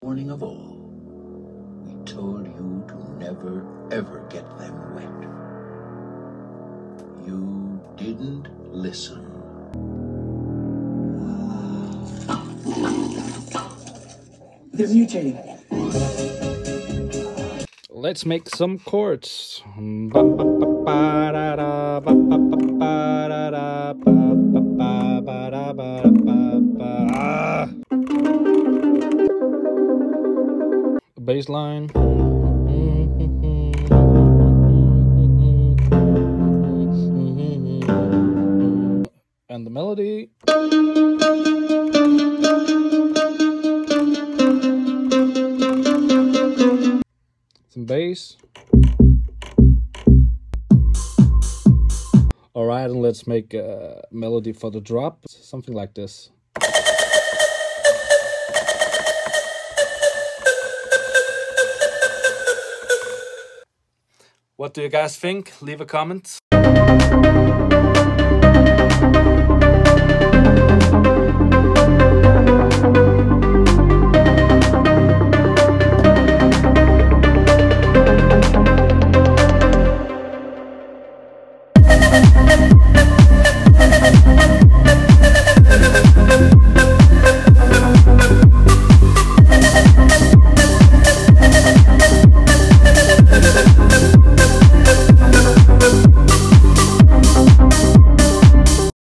Warning of all, we told you to never, ever get them wet. You didn't listen. They're mutating. Let's make some chords. Bass line. And the melody. Some bass. All right, and let's make a melody for the drop. Something like this. What do you guys think? Leave a comment.